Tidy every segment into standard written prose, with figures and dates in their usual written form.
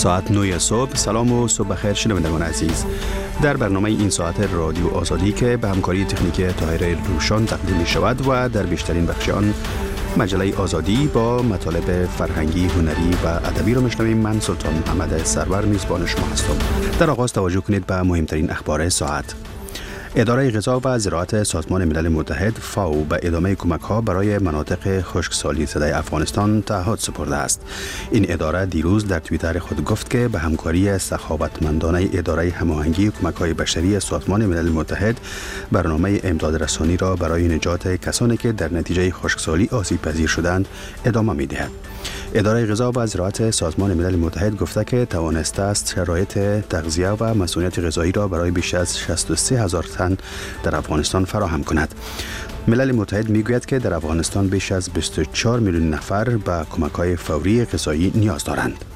ساعت 9 صبح. سلام و صبح بخیر شنوندگان عزیز. در برنامه این ساعت رادیو آزادی که به همکاری تکنیکی طاهر روشان تقدیم می شود و در بیشترین بخش آن مجله آزادی با مطالب فرهنگی، هنری و ادبی را میشنویم. من سلطان محمد سرور میزبان شما هستم. در آغاز توجه کنید به مهمترین اخبار ساعت. اداره غذا و زراعت سازمان ملل متحد فاو به ادامه کمک‌ها برای مناطق خشکسالی شده افغانستان تعهد سپرده است. این اداره دیروز در توییتر خود گفت که به همکاری سخاوتمندانه اداره هماهنگی کمک‌های بشری سازمان ملل متحد برنامه امداد رسانی را برای نجات کسانی که در نتیجه خشکسالی آسیب پذیر شدند ادامه می‌دهد. اداره غذا و زراعت سازمان ملل متحد گفته که توانسته است شرایط تغذیه و مسئولیت غذایی را برای بیش از 63,000 تن در افغانستان فراهم کند. ملل متحد میگوید که در افغانستان بیش از 24 میلیون نفر به کمک‌های فوری غذایی نیاز دارند.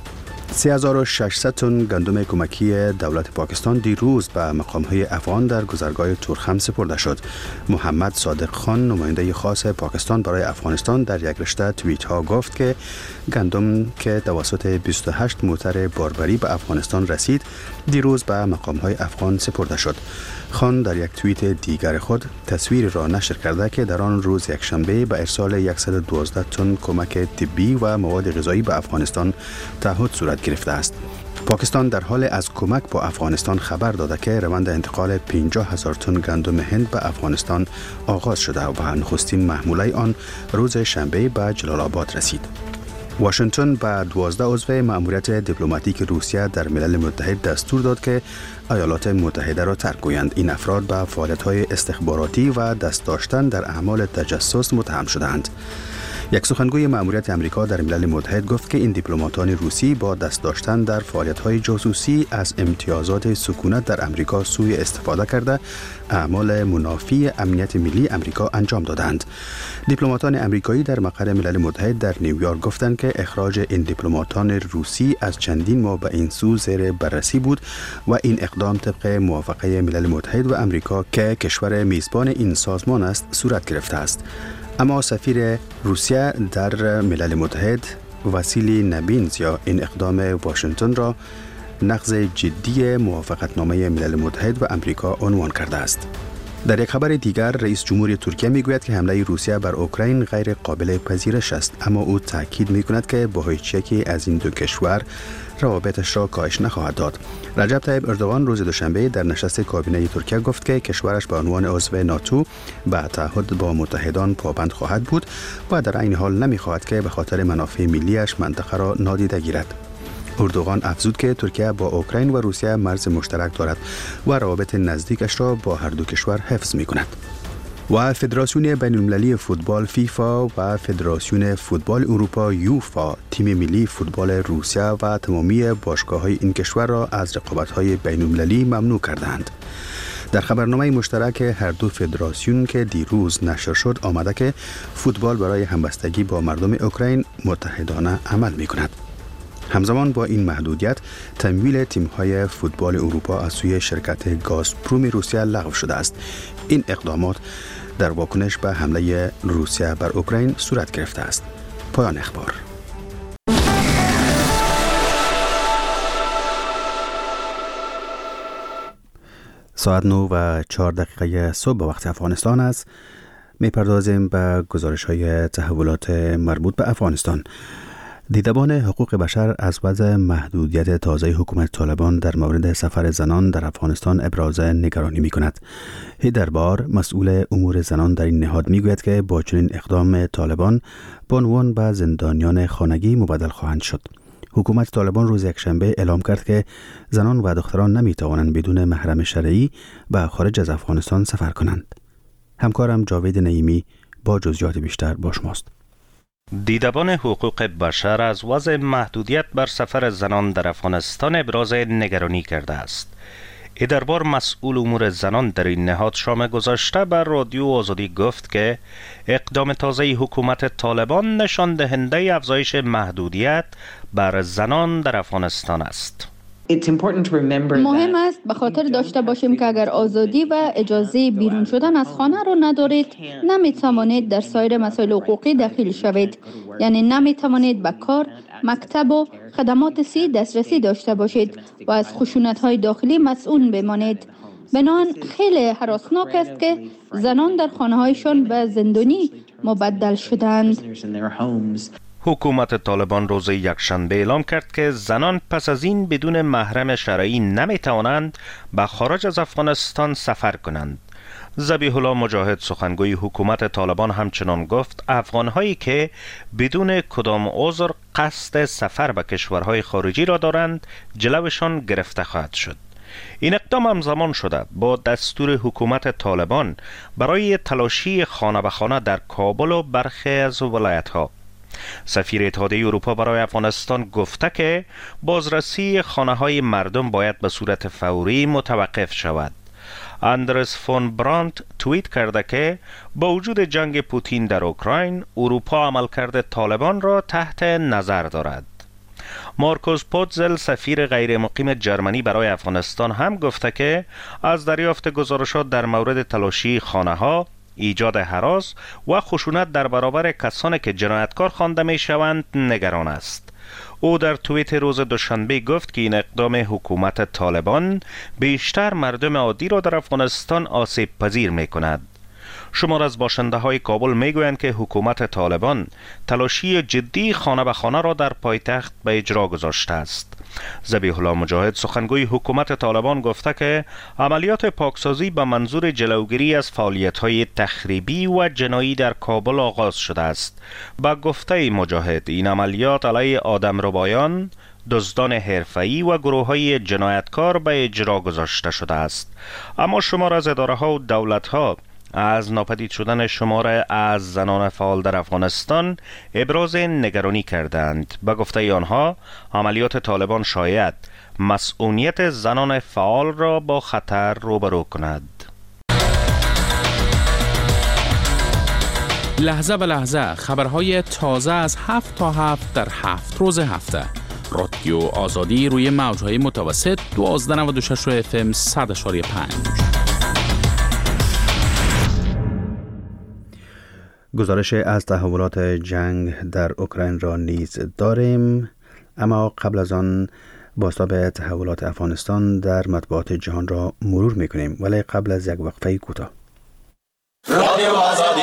3600 تن گندم کمکی دولت پاکستان دیروز به مقام‌های افغان در گذرگاه تورخم سپرده شد. محمد صادق خان، نماینده خاص پاکستان برای افغانستان، در یک رشته توییت ها گفت که گندم که توسط 28 موتر باربری به افغانستان رسید دیروز به مقام‌های افغان سپرده شد. خان در یک توییت دیگر خود تصویر را نشر کرده که در آن روز یکشنبه به ارسال 112 تن کمک طبی و مواد غذایی به افغانستان تعهد صورت گرفته است. پاکستان در حال از کمک با افغانستان خبر داده که روند انتقال 50,000 تن گندم هند به افغانستان آغاز شده و نخستین محموله آن روز شنبه به جلال آباد رسید. واشنگتن به 12 عضو مأموریت دیپلماتیک روسیه در ملل متحد دستور داد که ایالات متحده را ترک کنند. این افراد به فعالیت‌های استخباراتی و دست داشتن در اعمال تجسس متهم شدند. یک سخنگوی مأموریت آمریکا در ملل متحد گفت که این دیپلماتان روسی با دست داشتن در فعالیت‌های جاسوسی از امتیازات سکونت در آمریکا سوء استفاده کرده اعمال منافی امنیت ملی آمریکا انجام دادند. دیپلماتان آمریکایی در مقر ملل متحد در نیویورک گفتند که اخراج این دیپلماتان روسی از چندین ماه به این سو زیر بررسی بود و این اقدام طبق موافقه ملل متحد و آمریکا که کشور میزبان این سازمان است صورت گرفته است. اما سفیر روسیه در ملل متحد واسیلی نبینزیا این اقدام واشنگتن را نقض جدی موافقتنامه ملل متحد و آمریکا عنوان کرده است. در یک خبر دیگر رئیس جمهوری ترکیه میگوید که حمله روسیه بر اوکراین غیر قابل پذیرش است، اما او تاکید میکند که با هیچ یکی از این دو کشور روابطش را کاهش نخواهد داد. رجب طیب اردوغان روز دوشنبه در نشست کابینه ترکیه گفت که کشورش به عنوان عضو ناتو به تعهد با متحدان پابند خواهد بود و در این حال نمیخواهد که به خاطر منافع ملیش منطقه را نادیده گیرد. اردوغان افزود که ترکیه با اوکراین و روسیه مرز مشترک دارد و روابط نزدیکش را با هر دو کشور حفظ می کند. و فدراسیون بین‌المللی فوتبال فیفا و فدراسیون فوتبال اروپا یوفا تیم ملی فوتبال روسیه و تمامی باشگاه‌های این کشور را از رقابت‌های بین‌المللی ممنوع کردند. در خبرنامه مشترک هر دو فدراسیون که دیروز نشر شد آمده که فوتبال برای همبستگی با مردم اوکراین متحدانه عمل می‌کند. همزمان با این محدودیت تمویل تیم‌های فوتبال اروپا از سوی شرکت گازپروم روسیه لغو شده است. این اقدامات در واکنش به حمله روسیه بر اوکراین صورت گرفته است. پایان اخبار. ساعت 9:04 صبح به وقت افغانستان است. می‌پردازیم به گزارش‌های تحولات مربوط به افغانستان. دیدبان حقوق بشر از وضع محدودیت تازه حکومت طالبان در مورد سفر زنان در افغانستان ابراز نگرانی می کند. هیدر بار، مسئول امور زنان در این نهاد می گوید که با چنین اقدام طالبان بانوان به زندانیان خانگی مبدل خواهند شد. حکومت طالبان روز یکشنبه اعلام کرد که زنان و دختران نمی توانند بدون محرم شرعی به خارج از افغانستان سفر کنند. همکارم جاوید نعیمی با جزئیات بیشتر با شماست. دیدبان حقوق بشر از وضع محدودیت بر سفر زنان در افغانستان ابراز نگرانی کرده است. ادربار مسئول امور زنان در این نهاد شام گذشته بر رادیو آزادی گفت که اقدام تازه حکومت طالبان نشان دهنده افزایش محدودیت بر زنان در افغانستان است. مهم است به خاطر داشته باشیم که اگر آزادی و اجازه بیرون شدن از خانه را ندارید، نمی توانید در سایر مسائل حقوقی دخیل شوید. یعنی نمی توانید به کار، مکتب و خدمات صحی دسترسی داشته باشید و از خشونت‌های داخلی مسئول بمانید. بنابراین خیلی هراسناک است که زنان در خانه‌هایشان به زندانی مبدل شدند. حکومت طالبان روز یکشنبه اعلام کرد که زنان پس از این بدون محرم شرعی نمیتوانند به خارج از افغانستان سفر کنند. ذبیح الله مجاهد سخنگوی حکومت طالبان همچنان گفت افغانهایی که بدون کدام عذر قصد سفر به کشورهای خارجی را دارند جلوشان گرفته خواهد شد. این اقدام همزمان شده با دستور حکومت طالبان برای تلاشی خانه به خانه در کابل و برخی از ولایت‌ها. سفیر اتحادیه اروپا برای افغانستان گفته که بازرسی خانه‌های مردم باید به صورت فوری متوقف شود. اندرس فون برانت توییت کرده که با وجود جنگ پوتین در اوکراین، اروپا عملکرد طالبان را تحت نظر دارد. مارکوس پوتزل سفیر غیر مقیم جرمنی برای افغانستان هم گفته که از دریافت گزارشات در مورد تلاشی خانه‌ها، ایجاد هراس و خشونت در برابر کسانی که جنایتکار خوانده می شوند نگران است. او در توییت روز دوشنبه گفت که این اقدام حکومت طالبان بیشتر مردم عادی را در افغانستان آسیب پذیر می کند. شمار از باشنده های کابل می گویند که حکومت طالبان تلاشی جدی خانه به خانه را در پایتخت به اجرا گذاشته است. ذبیح الله مجاهد سخنگوی حکومت طالبان گفته که عملیات پاکسازی به منظور جلوگیری از فعالیت‌های تخریبی و جنایی در کابل آغاز شده است. با گفته مجاهد این عملیات علیه آدمربایان، دزدان حرفه‌ای و گروه‌های جنایتکار به اجرا گذاشته شده است. اما شمار از اداره‌ها و دولت‌ها از ناپدید شدن شمار از زنان فعال در افغانستان ابراز نگرانی کردند. به گفته آنها عملیات طالبان شاید مسئولیت زنان فعال را با خطر روبرو کند. لحظه به لحظه خبرهای تازه از 7 تا 7 در 7 روز هفته. رادیو آزادی روی موجهای متوسط 1296 FM 100.5. گزارش از تحولات جنگ در اوکراین را نیز داریم، اما قبل از آن بازتاب تحولات افغانستان در مطبوعات جهان را مرور می‌کنیم، ولی قبل از یک وقفه کوتاه. رادیو آزادی.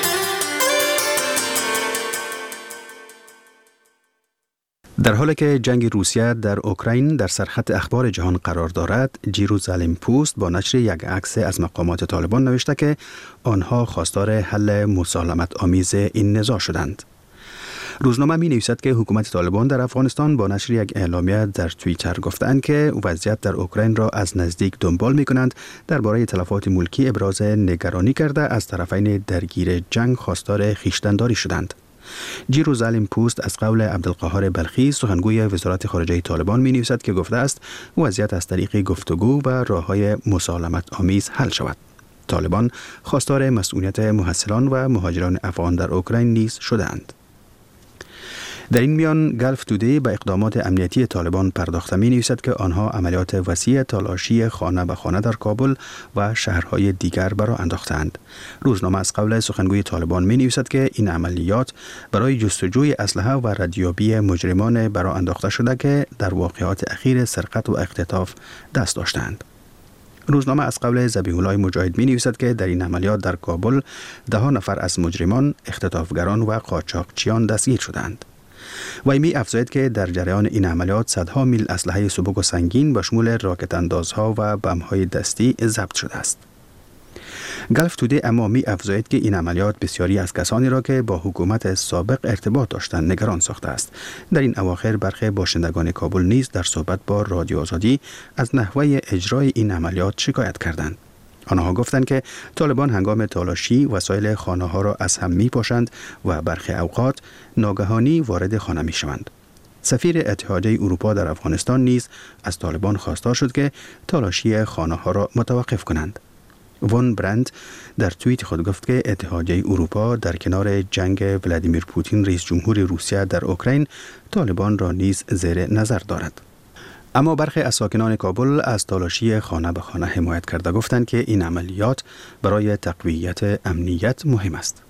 در حالی که جنگ روسیه در اوکراین در سرخط اخبار جهان قرار دارد، جیروزالم پوست با نشر یک عکس از مقامات طالبان نوشته که آنها خواستار حل مسالمت آمیز این نزاع شدند. روزنامه می نویسد که حکومت طالبان در افغانستان با نشر یک اعلامیه در توییتر گفتند که وضعیت در اوکراین را از نزدیک دنبال می کنند. درباره تلفات ملکی ابراز نگرانی کرده از طرفین درگیر جنگ خواستار خویشتن‌داری شدند. جیروزالم پوست از قول عبدالقاهر بلخی سخنگوی وزارت خارجه طالبان می نویسد که گفته است وضعیت از طریق گفتگو و راه‌های مسالمت آمیز حل شود. طالبان خواستار مسئولیت محصلان و مهاجران افغان در اوکراین نیز شدند. در این میان گلف تودی به اقدامات امنیتی طالبان پرداخته می نویسد که آنها عملیات وسیع تلاشی خانه به خانه در کابل و شهرهای دیگر برا انداختند. روزنامه از قول سخنگوی طالبان می نویسد که این عملیات برای جستجوی اسلحه و ردیابی مجرمان برا انداخته شده که در واقعات اخیر سرقت و اختطاف دست داشتند. روزنامه از قول ذبیح الله مجاهد می نویسد که در این عملیات در کابل 10 نفر از مجرمان، اختطافگران و قاچاقچیان دستگیر شدند. وی می افزاید که در جریان این عملیات صدها میل اسلحه سبک و سنگین به شمول راکت اندازها و بم‌های دستی ضبط شده است. گلف تودی اما می افزاید که این عملیات بسیاری از کسانی را که با حکومت سابق ارتباط داشتند نگران ساخته است. در این اواخر برخی باشندگان کابل نیز در صحبت با رادیو آزادی از نحوه اجرای این عملیات شکایت کردند. آنها گفتند که طالبان هنگام تلاشی وسایل خانه ها را از هم می پاشند و برخی اوقات ناگهانی وارد خانه می شوند. سفیر اتحادیه اروپا در افغانستان نیز از طالبان خواستار شد که تلاشی خانه ها را متوقف کنند. وان برند در توییت خود گفت که اتحادیه اروپا در کنار جنگ ولادیمیر پوتین رئیس جمهور روسیه در اوکراین طالبان را نیز زیر نظر دارد. اما برخی از ساکنان کابل از تالاشی خانه به خانه حمایت کرده گفتند که این عملیات برای تقویت امنیت مهم است.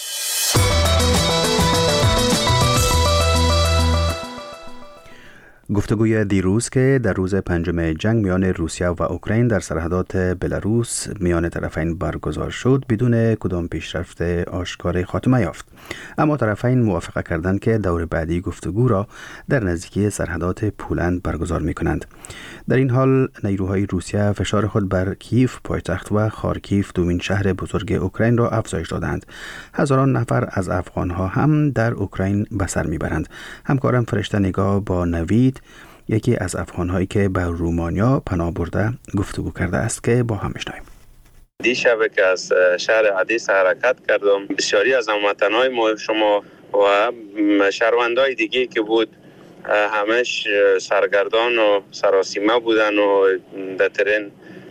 گفتگوی دیروز که در روز پنجم جنگ میان روسیه و اوکراین در سرحدات بلاروس میان طرفین برگزار شد بدون کدام پیشرفت آشکار خاتمه یافت. اما طرفین موافقه کردند که دور بعدی گفتگو را در نزدیکی سرحدات پولند برگزار می‌کنند. در این حال نیروهای روسیه فشار خود بر کیف پایتخت و خارکیف دومین شهر بزرگ اوکراین را افزایش دادند. هزاران نفر از افغانها هم در اوکراین به سر میبرند. همکارم فرشته نگاه با نوید، یکی از افغانهایی که به رومانیا پناه برده، گفتگو کرده است که با هم بشنویم. دیشب که از شهر حدیث حرکت کردم، بسیاری از هموطنهای ما شما و شهروندهای دیگه که بود همش سرگردان و سراسیمه بودن و در ترین،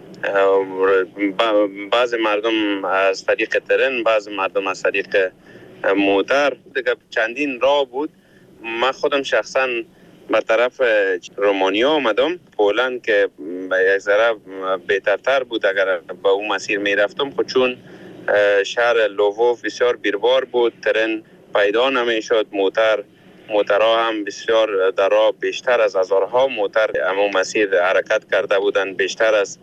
بعض مردم از طریق ترین، بعض مردم از طریق موتر. دیگه چندین راه بود. من خودم شخصا به طرف رومانیا آمدم. پولند که یک ذره بهترتر بود اگر به اون مسیر می رفتم، خود چون شهر لووف بسیار بیروار بود، ترین پیدا نمی شد، موترها هم بسیار در راه بیشتر از هزارها موتر اما مسیر حرکت کرده بودن، بیشتر از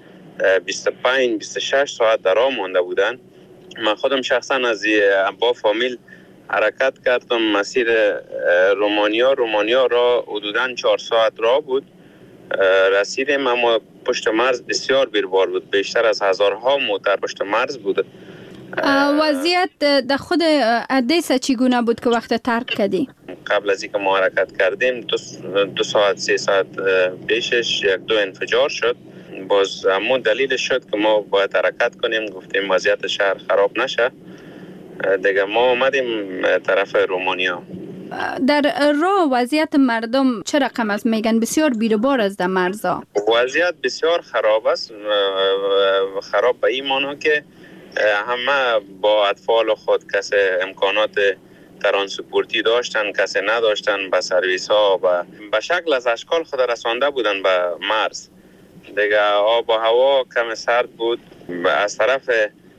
25-26 ساعت در راه مانده بودن. من خودم شخصا از با فامیل حرکت کردم مسیر رومانیا را حدوداً 4 ساعت راه بود. رسیدیم اما پشت مرز بسیار بیروار بود، بیشتر از هزارها موتر پشت مرز بود. وضعیت در خود ادیسا چگونه بود که وقت ترک کردی؟ قبل از اینکه ما حرکت کردیم 2 ساعت 3 ساعت پیشش 1-2 انفجار شد. باز همون دلیلش شد که ما باید حرکت کنیم، گفتیم وضعیت شهر خراب نشه. دیگه ما آمدیم طرف رومانیا. در راه وضعیت مردم چه رقم است؟ میگن بسیار بیروبار است در مرزا. وضعیت بسیار خراب است. خراب به این معنی که همه با اطفال خود کسی امکانات ترانسپورتی داشتن، کسی نداشتن، به سرویس ها به شکل از اشکال خود رسانده بودن به مرز. دیگه آب و هوا کم سرد بود. از طرف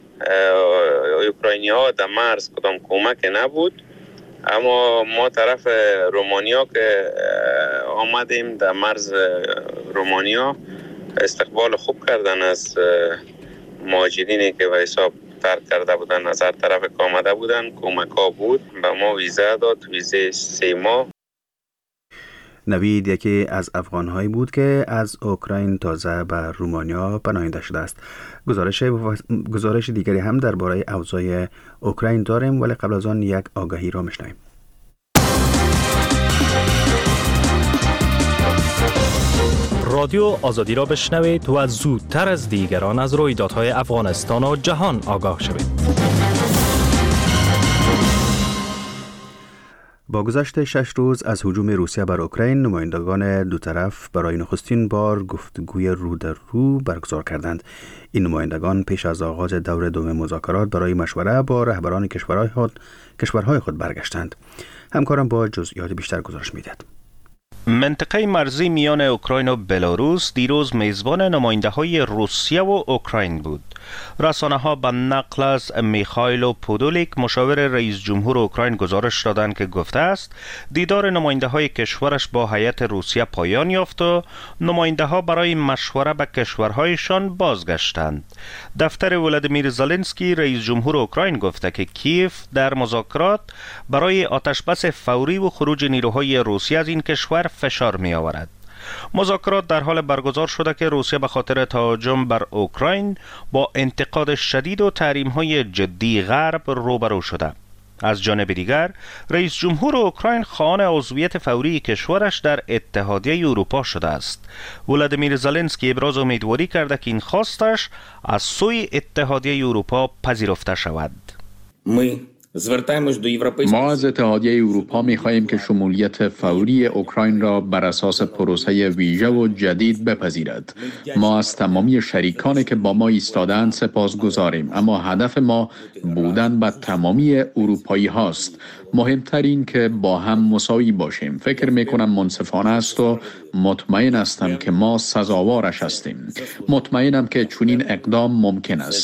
اوکراینی ها در مرز کدام کمک نبود. اما ما طرف رومانیا که آمدیم، در مرز رومانیا استقبال خوب کردن از مهاجرینی که به حساب ترک کرده بودن، از هر طرف که آمده بودن کمک ها بود. به ما ویزا داد، ویزه 3 ماه. نوید یکی از افغانهایی بود که از اوکراین تازه به رومانیا پناهنده شده است. گزارش دیگری هم درباره اوضاع اوکراین داریم، ولی قبل از آن یک آگهی را میشنویم. رادیو آزادی را بشنوید و زودتر از دیگران از رویدادهای افغانستان و جهان آگاه شوید. با گذشت 6 روز از هجوم روسیه بر اوکراین، نمایندگان دو طرف برای نخستین بار گفتگوی رو در رو برگزار کردند. این نمایندگان پیش از آغاز دور دوم مذاکرات برای مشوره با رهبران کشورهای خود برگشتند. همکارم با جزئیات بیشتر گزارش می‌دهد. منطقه مرزی میان اوکراین و بلاروس دیروز میزبان نماینده‌های روسیه و اوکراین بود. رسانه‌ها به نقل از میخائیل پودولیک، مشاور رئیس جمهور اوکراین، گزارش دادند که گفته است دیدار نماینده‌های کشورش با هیئت روسیه پایان یافت و نماینده‌ها برای مشوره به کشورهایشان بازگشتند. دفتر ولادیمیر زلنسکی، رئیس جمهور اوکراین، گفته که کیف در مذاکرات برای آتشبس فوری و خروج نیروهای روسیه از این کشور فشار می آورد. مذاکرات در حال برگزار شده که روسیه به خاطر تهاجم بر اوکراین با انتقاد شدید و تحریم‌های جدی غرب روبرو شده. از جانب دیگر، رئیس جمهور اوکراین خواهان عضویت فوری کشورش در اتحادیه اروپا شده است. ولادیمیر زلنسکی ابراز امیدواری کرده که این خواستش از سوی اتحادیه اروپا پذیرفته شود. ما از اتحادیه اروپا می‌خواهیم که شمولیت فوری اوکراین را بر اساس پروسه ویژه و جدید بپذیرد. ما از تمامی شریکانی که با ما ایستادند سپاسگزاریم، اما هدف ما بودن با تمامی اروپایی هاست. مهمترین که با هم مساوی باشیم. فکر میکنم منصفانه است و مطمئن هستم که ما سزاوارش هستیم. مطمئنم که چنین اقدام ممکن است.